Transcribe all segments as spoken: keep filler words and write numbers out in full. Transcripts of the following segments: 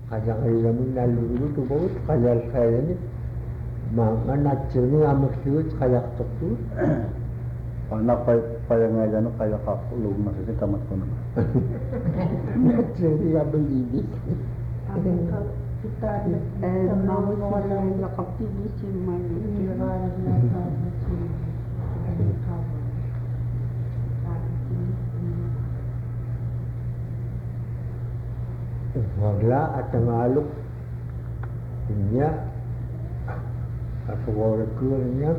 Kaya ngayon namin naluluto ko, kaya kaya ni mga natsyo ni amak siyo, kaya tok tu. Anak payah ngayon no kaya kakulong na sa tamat ko naman. Natsyo ni amak ini. Kita mau orang lakap tinggi sih mana. Wala at nangalok niya at wala ko niya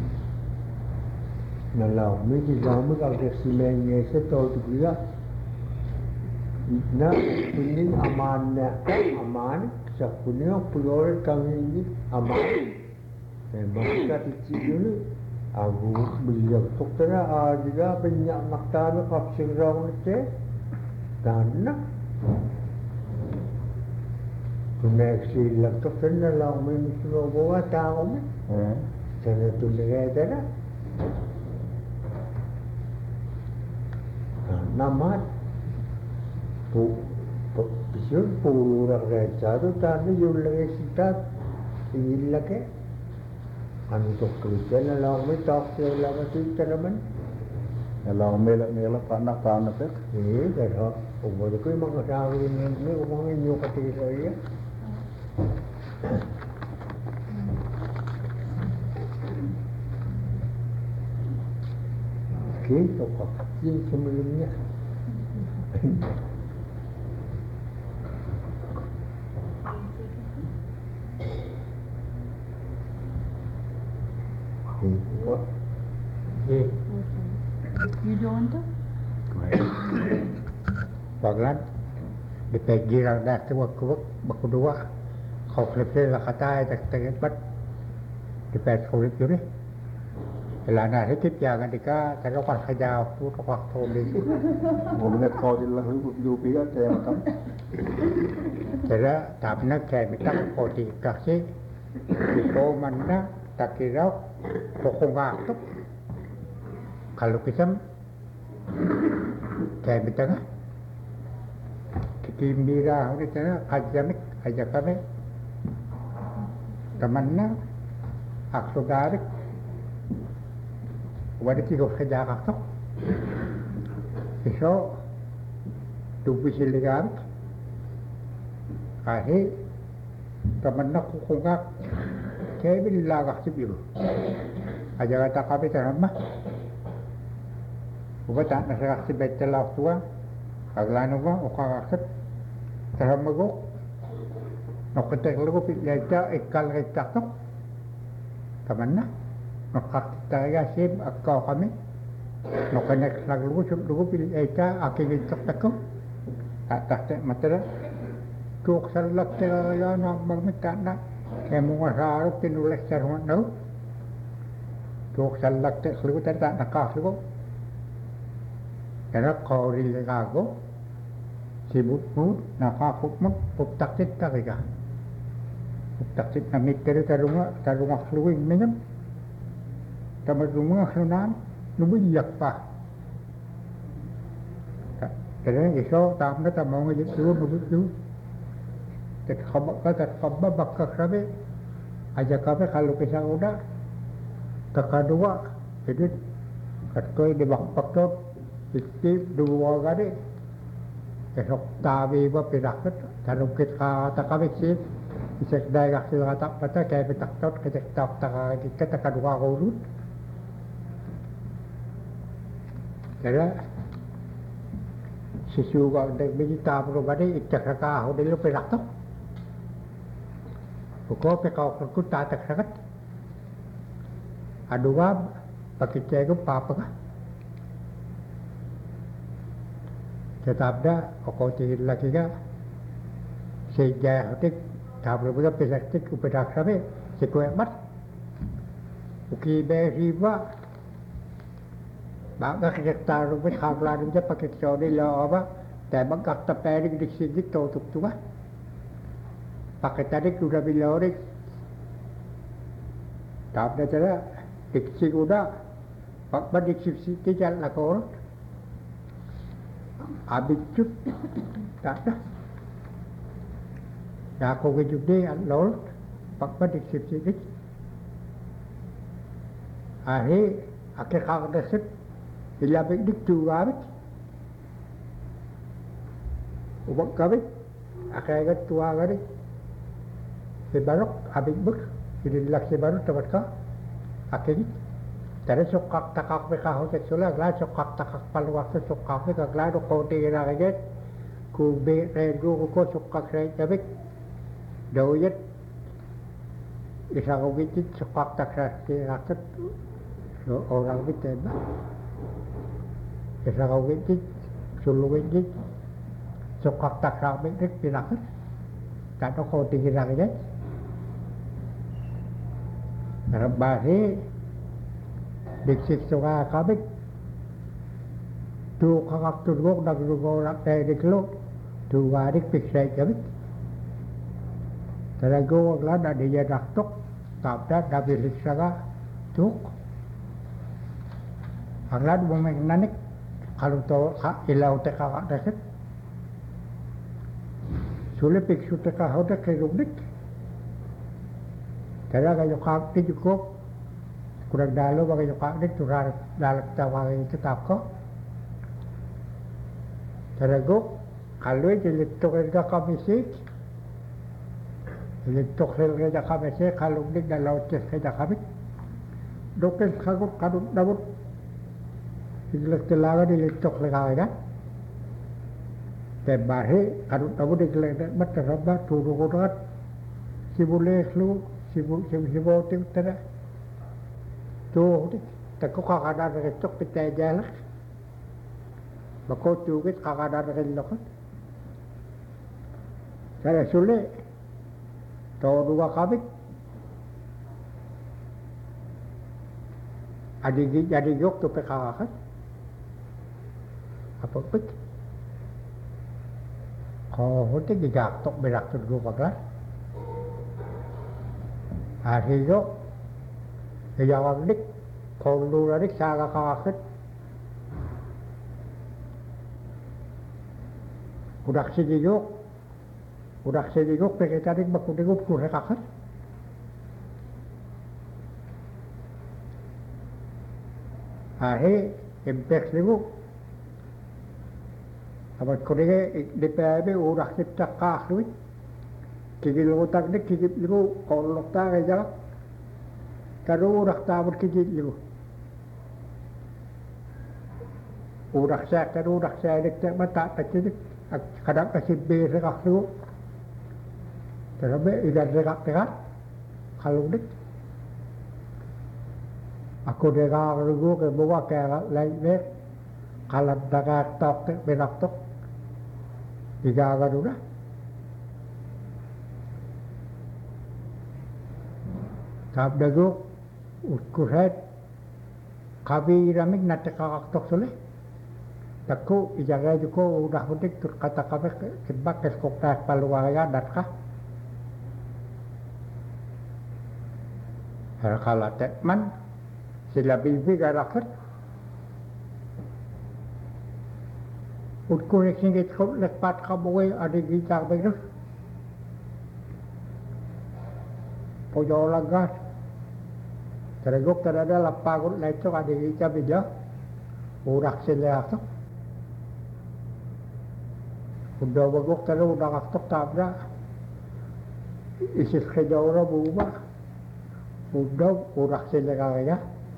nalaw mi di dami ka silen niya sa to tuya na kuning aman na aman sa kuning puyor kami aman eh maka titigil abu beliau doktora ada banyak maktab kapsir rawan te dan Kuneksi laptop na lang may sinubuwa tao mo. Eh. Sana tuligay na. Namat. Po, po, bisyon puro raksado tano yung lagay sitat. Tingin lagi. Ano to Christian na lang may talk siya lang at ito naman. Kalau melak melak panak panak ya. Eh, dahil umur ko yung mga sabi ni umang inyo katira iya. Oke, so kecil sebelumnya. Eh, You don't want to? Paglan, dipegirang dah semua kubuk berdua. Kau kelihatan lah kata tak tak bat. Dipeg kau itu ni. Kelana sedikit jangan dika kalau kan kerja tu tak tahu ni. Boleh kau di lah hidup dia saya macam. Jadi tak nak kayak minta kau di kasih. Kau mana tak kira pokok tu. Kalau kita kayak minta kan. Kita mira hari tu kerja ni kerja kami. Temannya aku garik. Wadik itu kerja kakak. So, tubuh siligan. Ahe, temannya kukungak. Kayak bila kakak sibiru. Aja kata kami terima. Ubat tak nak kakak sibet celah tua. Aglan uba, ukak kakak. Terima gok. Nak ketek lagu pilih ikal kecak tu. Temannya. Nakakita sim akau kami nak connect lagu sub lagu pilih aja akhirnya tak tahu tak tak matra tu salak teraya nak berminta nak kemu harap penulis cermat tu tu salak ter lagu tak tak nak lagu kerana kau di lagu sibuk pun nak aku pun pun tak tak lagi pun tak tak nak mikir terumah terumah lagu ini kan Kami rumah kelunan, nubu yak pa. Jadi esok tam kita mau ngejek dulu nubu dulu. Jadi khabar kata khabar bakal kami, aja kami kalau kita udah, kedua, jadi kata di bakal tu, itu dua kali. Esok tabi buat pirakat, kalau kita tak kami sih, bisa daerah sih tak pada kayak petak tot, kita tak tak kita kedua urut. Kaya sisu ko dek bigita pro bade ikka ka ho de lo pe rakto ko pe ka ko ku ta tak sakat aduwa pakite ko papa ka tetabda ko ti laki ka sejak hotik tabro ba pe saktik upadak sabe se ko mat uki be riba Bác các ta với khảo là đúng chất pakai cho đi lo apaแต่บางกักตะแปรดิกสิดิกโตตุกตุกะpakai tadi udah bilang dik tapi dah diksi udah pak badik diksi tidak lah kau habis cut tak dah Ya ko ge jude al lol pak pa dik sip sip. Ahe ake khag desit ilabik dik tu gabit. Ubak gabit ake gat tua gari. Sebarok abik buk ililak sebarok tabat ka ake dik. Tare sokak takak pe ka hotek sola gla sokak takak paluak se sokak pe ka gla do ko te ra ge ku be re go ko sokak re tabik do yet isa ko git sokak tak ra ke rakat so orang bit ba isa ko git sulu git sokak tak ra be dik pi rakat ta do ko te ra ge rabbahi diksik soga kabik tu kakak tu gok dak tu gok dak teh diklo tu wadik piksai kabik tera gok la da dia dak tok tap da da bilik saga tuk anglad bumeng nanik kalau to ha ilau te kakak deset sule piksu te kakak dak kerubik tera ga yokak ti jukok kurang dalu bagi nyokak dik turar dalek tawari tetap ko terego kalau jadi tok erga kamisik jadi tok erga kamisik kalau dik dalau ces kerja kamik doken kagut kadut dabut dilek telaga dilek tok lega ya tebahe kadut dabut dilek mat teraba turu kodat sibule lu sibu sibu sibu tim tada tu ta ko ka da re tok pe te jala ba ko tu ke ka da re lo ko sare sule to dua kabik adi gi jadi yok tu pe ka ka apa pek ko hote gi jak tok berak tu dua bakla hari yok jawab dik kalau lu dik saga kakak udah segi yok udah segi yok pakai tadi baku dik ukur kakak ahe impact libu apa kodege D P R B udah kita kakak kiki lu tak dik kiki lu kalau tak aja Karo urak tabur kijit liu. Urak saya karo urak saya dik tak mata tak kijit. Kadang kasih be rekak liu. Terabe ikan rekak rekak. Kalau dik. Aku dekak liu ke bawa ke lain be. Kalau dekak tok benak tok. Tiga agar udah. Tab dagu Kurhet kabi ramik nate kakak tok sole takku ijaga juko udah udik tur kata kabe kebak keskok tak paluaya datka kala tekman sila bibi garakat utku singit kau lepat kaboy adi gitar begitu pojo lagas tergok terada lapagut leco adi gitar bija urak sila tok udah bagok terus udah aktok tabra isis kejauhan buba udah urak sila kaya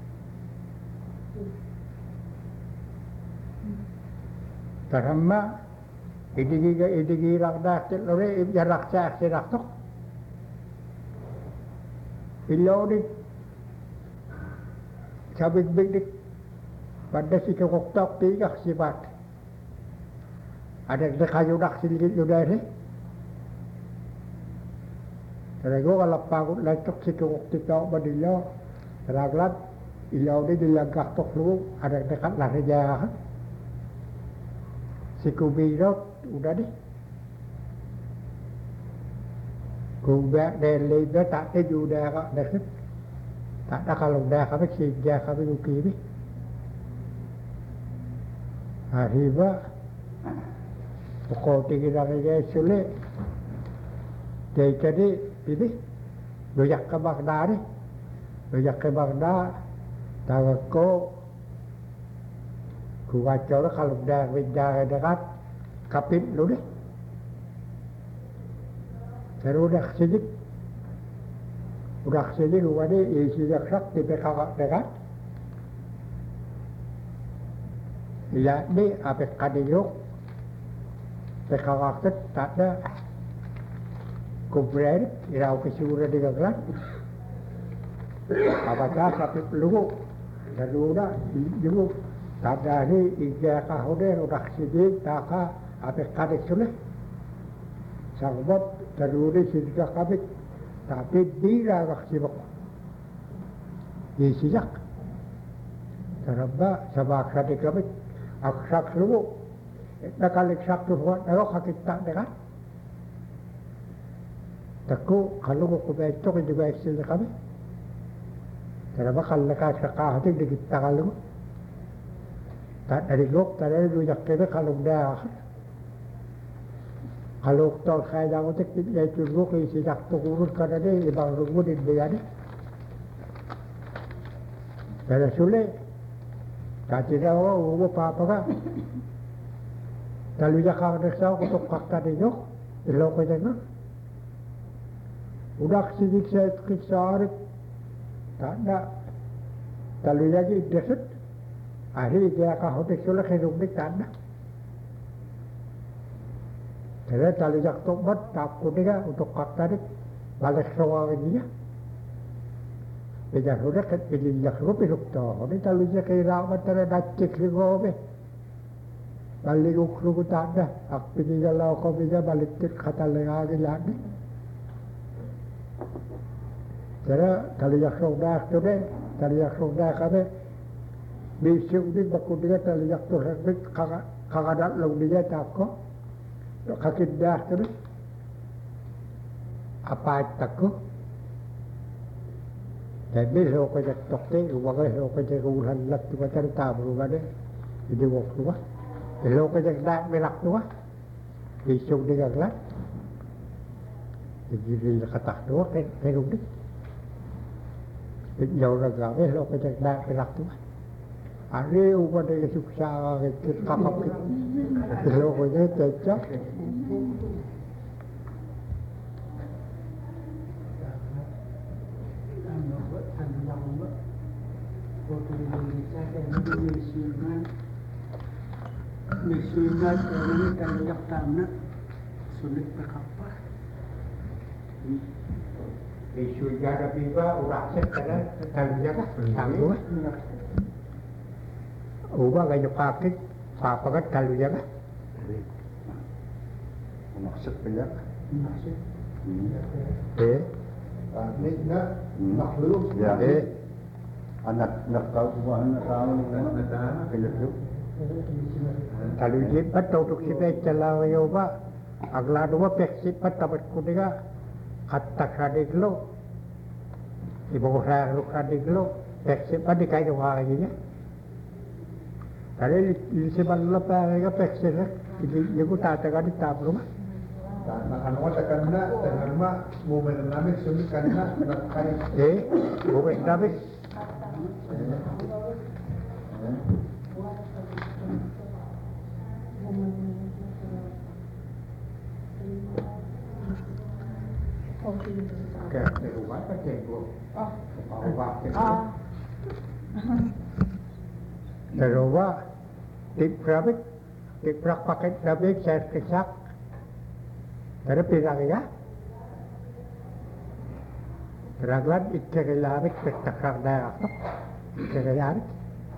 karena idigiga idigirak daktil ore jarak sa sirak tok ilaw di sabik big pada si koktok tiga sifat ada kayu dak silit udah ni terego kalau pagut lecok si koktok badilo teraglat ilaw di dilagak tok lu ada dekat lari jahat si kubirot udah deh kubak dari dia tak ada juga kak dekat tak ada kalau dah kami si dia kami ukiri hariba pokok tiga lagi sulit Jadi jadi ini doyak ke Baghdad ni, doyak ke Baghdad, tahu ko kuat jauh kalau dah berjalan dekat kapit lu deh, terus dah sedikit, udah sedikit gua ni isi jaksak di bekak dekat, ya ni apa kadiyuk, bekak tak ada. Kubrer, irau kesura di gaglan. Apa dah tapi peluru, lalu dah juga tak ada ni ija kahode udah sedih tak apa kadek sulit. Sangat lalu ni sedih kabit, tapi dia agak sibuk. Di sijak, teraba sabak kadek kabit, aksak lugu. Nak kalik sak tu buat, nak kakit tak dekat. Tako kalau ko beto ko juga isil kami. Karena kalau nak sakah hati di kita kalau tak dari lok tak dari lu jakke kalau dah kalau tol khai dah untuk kita itu lok isi jak tu urut karena dia ibang rugu di dia ni. Karena sulit tak tidak orang urut apa apa kan. Kalau jakka desau ko fakta dia jok, lok ko jangan. Udah sedikit saya kisah tak ada kalau lagi deset hari dia kah hotel sulah hidup ni tak ada jadi kalau jak tobat tak kuda untuk kata ni balik semua dia dia sudah kepilih jak rupi rukto ni kalau jak kira macam ada cek ligobe balik ukru tak ada aku pilih kalau kau bisa balik kata lagi lagi. Karena kalau yang sudah tu deh, kalau yang sudah kami besok ni baku dia kalau yang tu sebut kagak kagak ada lalu dia tak ko, kaki dah tu deh, apa tak ko? Jadi besok kerja tokte, uang besok kerja urusan nak tu macam tak berubah deh, jadi waktu apa? Besok kerja dah melak tu apa? Besok dia kelas, jadi dia kata tu apa? Kerja deh. Jauh raga, eh lo kerja dah pelak tu. Hari ubat dia suksa kita kapap kita. Lo kerja kerja. Misunan ini kalau yang tanah sulit berkapa. Isu jaga biba urak set kada kalau jaga tangguh. Ubah kayu kaki, apa kan kalau jaga. Maksud banyak. Eh, Ini nak makhluk. Ya. eh, Anak nak kau buat anak tahu kerja tu. kalau jibat untuk kita celah yoba, agla dua peksip tabat kudiga. Kata kadik lo, ibu saya lu kadik lo, peksip pada kayu lagi ya. Kalau di sebelah lepas mereka peksip lah, jadi ibu tak ada kadik tak belum. Nak anu tak kena, dengan mak momen nami suni kena nak kai. Eh, bukan tapi Kaya terubah kan cenggo. Terubah cenggo. Terubah tip rabik, tip rak pakai rabik saya kesak. Tapi pirang ya. Teraglan ikkerilabik petakar dayak. Ikkerilabik.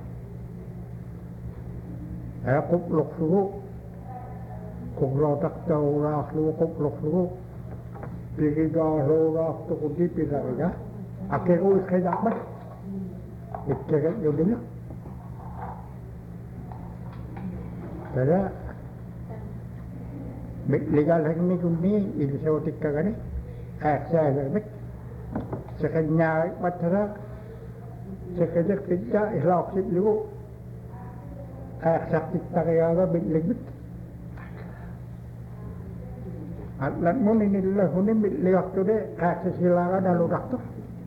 Saya kupluk suhu. Kuplok tahu rak suhu kupluk suhu. Pikidah rak tu kudi pirang ya. Akhirnya ikkerilabik. Ikkerilabik dulu. Karena legal hang ni kundi ini saya tikka kan eh saya lebih sekenya matara sekenya kerja ihlak sih dulu eh sakit takaya ga lebih Atlan mo ni nila huni liwak tu de kasi sila ka daludak tu.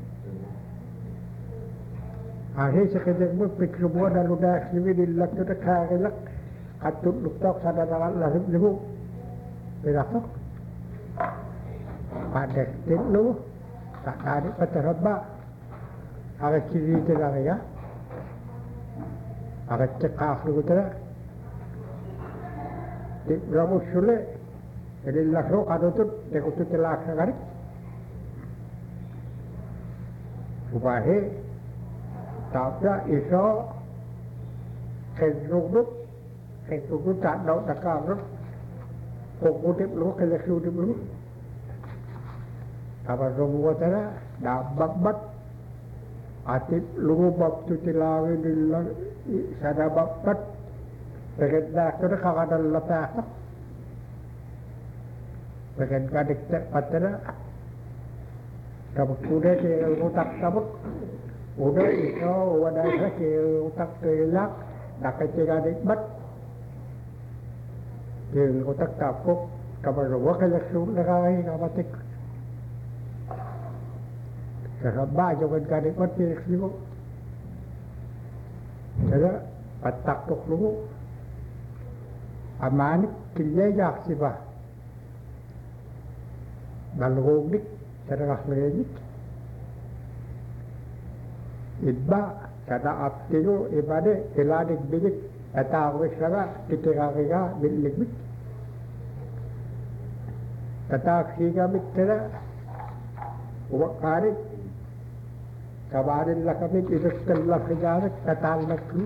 Ahi sekejap mo pikir buat daludak sini dilak tu de kagak katut luktok sadar dalam lahir lebu. Berak tu. Pada tim lu tak ada peterba. Agak ciri tidak ya. Agak cekak lu tu. Di ramu sulit. Jadi lakro kado tu dekut tu telak sekali. Ubahe tapnya iso kendruk kendruk tak dau tak kamruk kokutip lu kelekudip lu. Apa semua tera dabak bat atip lu bab tu tilawi dilak sada babat beredak tu kagak lepas. Bagian kadik tak patera, kabut kuda ke utak kabut, udah itu wadah ke utak kelak, nak ke kadik bat, ke utak kabut, kabut ruak kelak sulit lagi kabatik, keraba juga kadik bat ke situ, jadi patak tuk lu, aman kilajak sibah. Nalugig sa legit iba kada aptigo ibade iladig bigit atawis laga titirariga biligit tatak siga mitera wakari kabarin lakamit isuskan lakijarik tatal nakru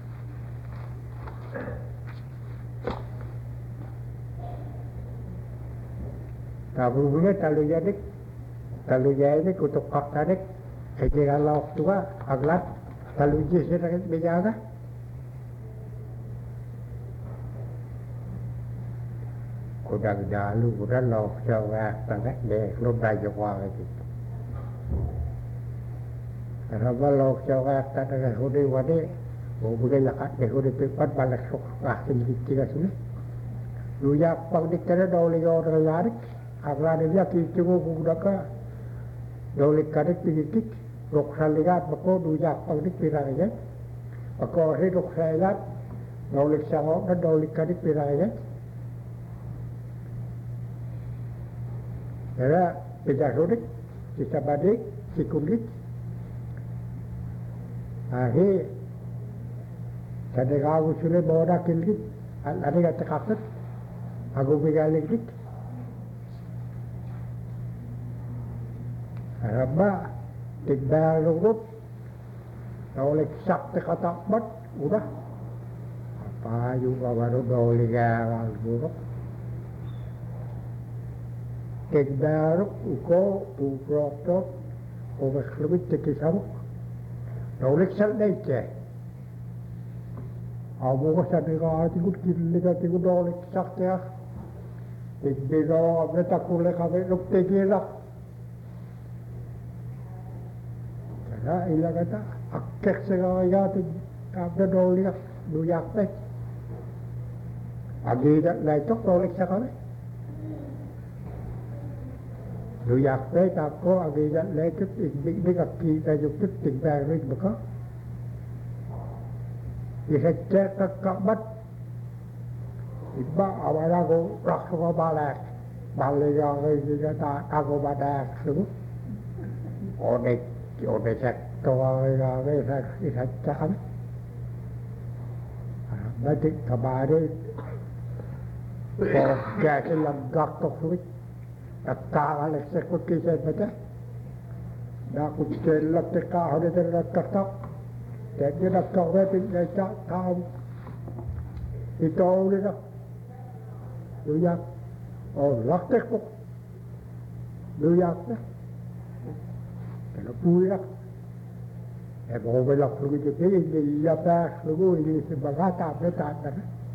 Kabulnya talu jadi, talu jadi kutuk faktarik, kerja kalau tua aglat talu jadi sedikit berjaga. Kudang jalu, kudang lok jawab, tarik deh, lu belajar lagi. Kenapa lok jawab tarik hudi wadi, mau boleh lakat deh hudi pipat balik sok kasih tiga sini. Lu ya pang dikira dah oleh orang larik. Agla dia kicungu kudaka dolik kadik pikik rok saligat bako dujak pagdik piraya bako he rok saligat dolik sango na dolik kadik piraya era pejasodik kita badik sikulik ahe kadega usule boda kilik ada kata kakak aku bigalik Rabba tigdal lurut daulik sak katak bat udah apa juga baru daulik gagal buruk tigdal uko uprotot ubah lebih tekisam daulik sal dece abu ko sa diga tikut kiliga tikut daulik sak ya tigdal abne takule kabe luk tegila Ya, ilah kata, akek segala tu, apa dolik, duyak teh, agi dah lecok dolik sekali, duyak teh tako agi dah lecok, ikbik bik aki dah jukut tinggal bik beka, isecek kekabat, iba awal aku raksa balik, balik yang ini tak aku badak semua, onek. Oda cek tua ga ga sa isa cakam batik kabare ko gake lagak to fluit akka alex ko kise bata da ku chelak te ka hode te rakak to te ke da ka we pin ga cha ka ito uli da duyak o lakte ko duyak te Kalau pulang, eh bawa belak lagi tu, eh ini apa lagi ini sebagai tak berkat dah.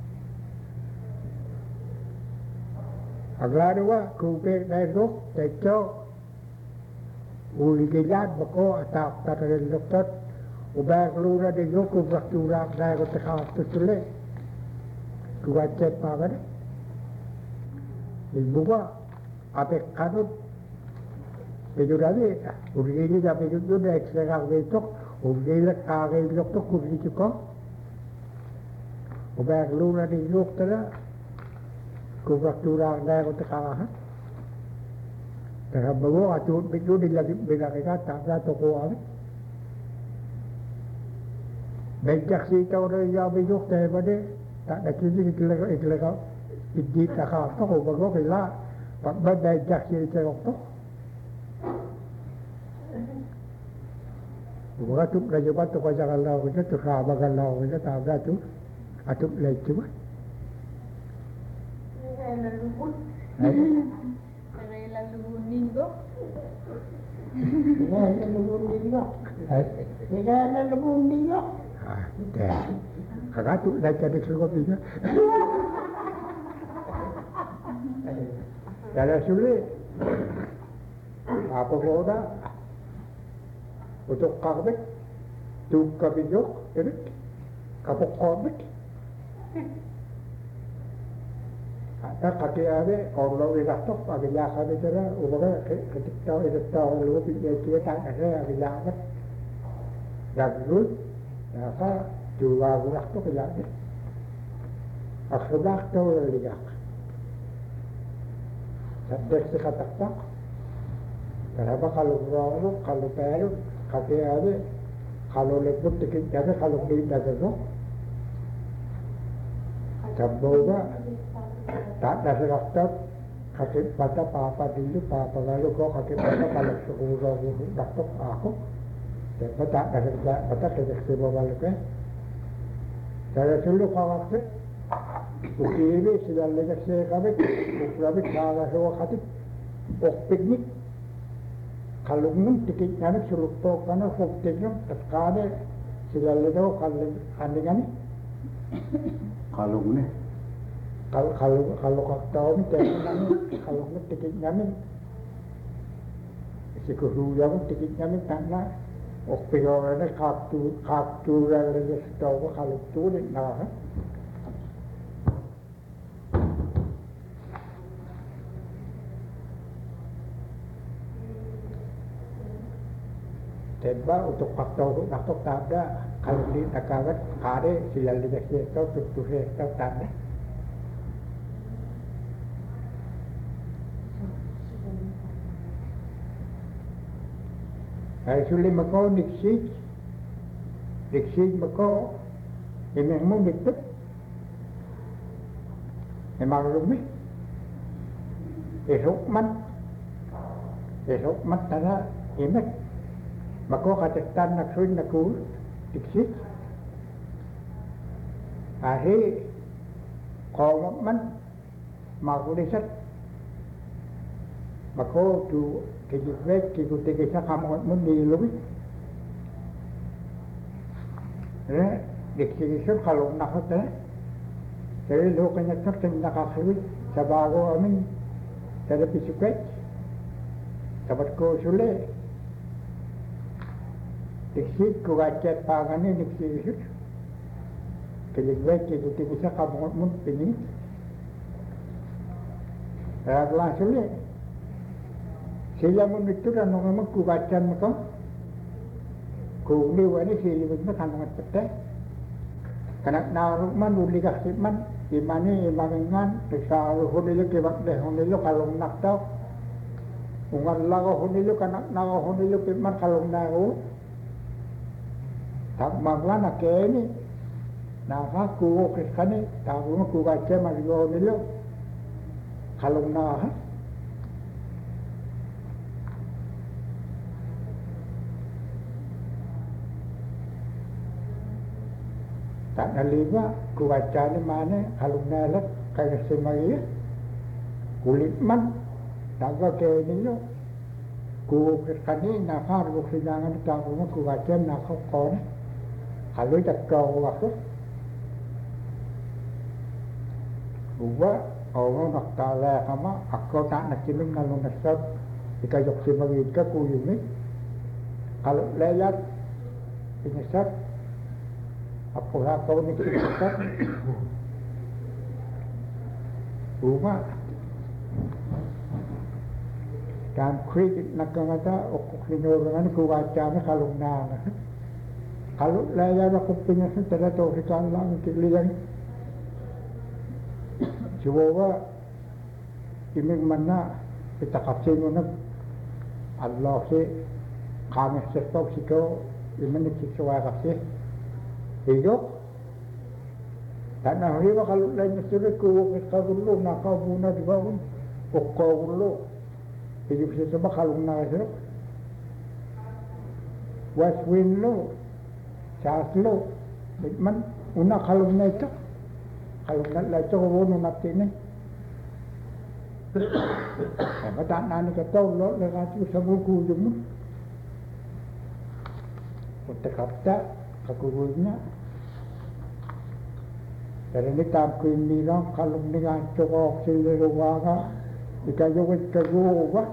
Agak dua, kubek naik tejo, uli gilat bako atap tarik doktor, ubah keluar dari yo kubrak curak naik ke tengah tu sulit, kuat cep apa ni? Ibu ba, Ape kanut Pejurade, urgili da pejudu da ekstra vetok, urgili kage lokto kurli chuko. Ubak lura di yoktara, kubak tura da ko takaha. Terabago atu pejudu lagi belakika tabla toko ave. Bejak si taura ya bejok te bade, tak da kiji iklega iklega idi taka to ko bago kila, pak bejak si taura Bukan tu raja batu kau jangan lau kita tu khabar kan lau kita tak ada tu, atau lagi tu. Kakak tu lagi ada seluruh tiga. Dalam sulit, apa kau dah? Untuk karbet, tu kabijok, ini, kapok karbet. Ada kaki ada, orang orang tok, ada yang ada cara, orang ketika itu tahu lu pilih dia tak ada, ada yang ada. Lalu, apa, dua orang tok ada. Akhirnya tahu lagi. Sadar sekata tak. Kenapa kalau orang, kalau peru kaki ada, kalau lebut dikit ada, kalau tidak ada, jamboga tak ada seraktat, kaki pada apa dulu, apa lalu kau kaki pada kalau sekurang raktat aku, dan pada ada seraktat, pada kerja sebab balik eh, saya dulu kawat eh, ukiri sudah lega saya kami, ukiri kawat semua kati, ok piknik. Kalau nung tiket kami suruh to karena fokusnya terkadang sudah ledo kalau andingan Kalau ini, kalau kalau kalau kau tahu ni kami kalau nung tiket kami sekurang yang tiket kami tanah okpirornya kartu kartu yang tahu kalau tu ni nah. Sebab untuk faktor untuk tak ada kalau di takaran kare silal di kasih itu tutur itu tak ada. Hari sulit makau niksi, niksi makau memang mau nikmat, memang rumit, esok man, esok man tanah imat. Maka katakan nak suin nak kur diksit. Akhir kau man mahu disat. Maka tu kejibet kiku tegesa kamu mun di lebih. Eh diksit itu kalau nak hotel. Jadi lokanya tak nak akui sebago amin. Jadi pisuket. Sabat ko sulit. Diksit ko gacet pangannya diksit itu, kelik-kelik itu bisa kamu mun pini, raglah sulit. Sila mun itu kan orang mak ko gacet macam, ko ni wani sila mun kan orang petai, karena naruh man uli kasih man, imani imangan, tersalu honi lu kebak deh honi lu kalau nak tahu, ungan lagu honi lu karena naruh honi lu piman kalau naruh. Tak magla na keni, naka kuo kiskani, tahu mah kuo kaca mario nilo, kalau nah, tak naliba kuo kaca ni mana, kalau nah lah kayak semaya, kulit man, naga keni lo, kuo kiskani naka ruk sinangan tahu mah kuo kaca naka kau ni. Kalau tak kau waktu, buat orang nak kalah sama, aku tak nak ceming kalau nasab, jika jok ceming itu kuyu ni, kalau lewat ini nasab, apa kau ni nasab, buat dan kritik nakangata o kinurangan ko wajahnya kalau nana kalau layar aku punya setelah tahu sekarang lang kiliyan coba imig mana kita kasih mana Allah sih kami sesuatu siko imig sesuatu kasih hidup dan akhirnya kalau lain sudah ku kagulu nakabuna di bawah kagulu hidup sesama kalau nakasih west wind lo saat lo man una kalau na itu kalau na itu ko no natin ni kata nani kata lo le katu sa buku mo kata kata kakunya dari ni tam ko ni lang kalau ni ga ko sile ro wa ikayo wit kago wa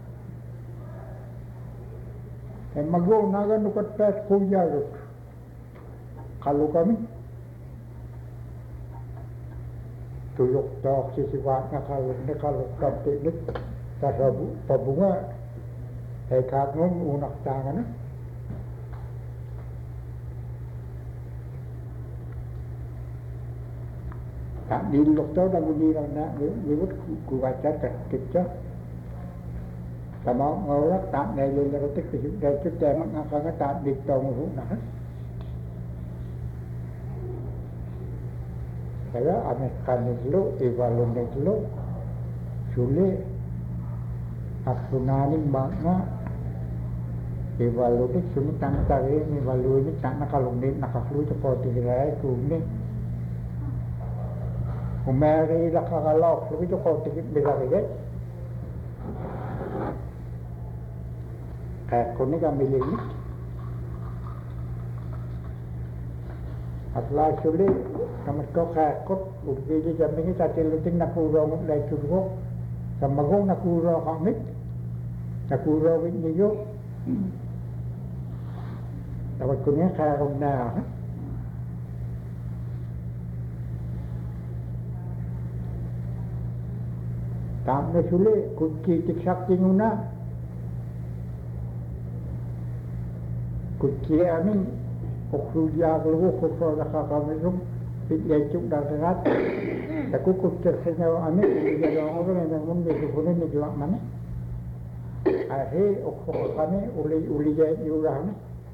e mago naga no kat pes ko ya kalau kami tuyok tok sisiwatnya kalau ini kalau kami ini tasabu pabunga eh kagum unak tangan tak dilok tau dah bunyi nak lewat ku baca kerja sama orang tak dari dari ketik dari kita mengangkat tak ditong nak saya amekan dulu, evaluasi dulu, sulit, aku nani mana, evaluasi sulit tanpa tadi, evaluasi tanpa kalau ni nak kalau cepat digerai kumni, kumari lah kalau lebih cepat digerai lagi, eh kuni kami ini, atlah sulit. Kamu kau kakut, uji jam ini tadi luting nak kurang lagi cukup, sama kau nak kurang kami, nak kurang ini yo, dapat kunya karung dah. Tamu sulit, kunci tiksak tinguna, kunci amin, oksudia keluar kau dah kami rum. Dia cuk dah serat. Aku kucing senyawa amin. Dia orang yang mungkin berhubungan ni gelap mana. Akhir okor kami uli uli jadi orang ni.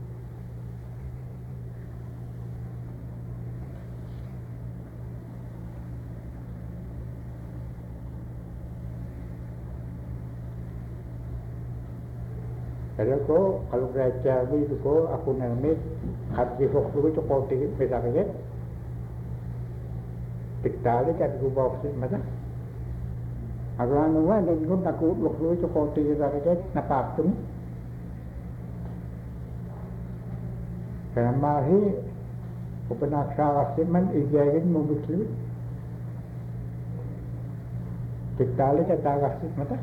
Kalau kau kalau belajar itu kau aku nanti hati fokus itu kau tinggi besarnya. Tiktali kat gubau sih macam, agar anu kan dengan aku lupa itu kau tiga rakyat nampak tu, kerana mahi, kepenak sahaja sih man ijarin mubisli, tiktali kat agak sih macam,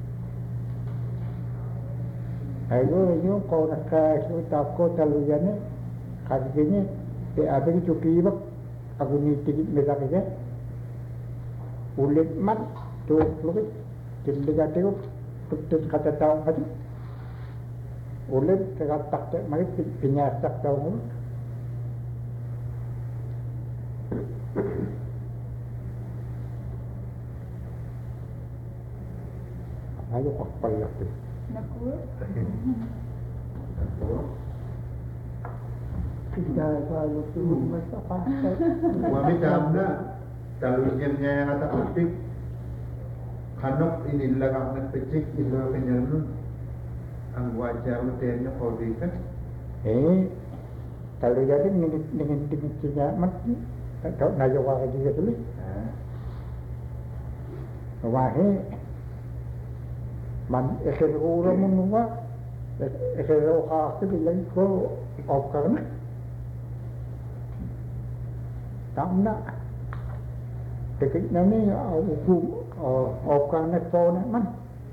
ayo ayo kau nak kau tak kau terlalu jane, kajiannya, eh apa itu cuci bak. Aku ni tikit merah saja, ulit mat tu lagi, tinggal tengok, tu kata tahu aja, ulit tegak tak tak, mari pinjat tak tahu. Ayo kau payah tu. Nakul. Tidak kalau tu masa pasal. Wami kamna kalau jennya yang ada petik kanok ini lagak nak pecik ilo penyelun ang wajah uternya kau dikan. Eh, kalau jadi dengan dengan dengan cina mati, tak nak jawab lagi ke tu. Wahai, man esok orang menua, esok aku bilang kau opkan. Tak nak. Dekat ni hukum opkan nak tahu nak man.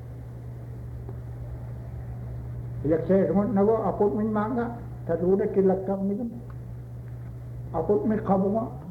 Ia saya semua nak apa pun mana, tak ada kilak kami kan. Apa pun kamu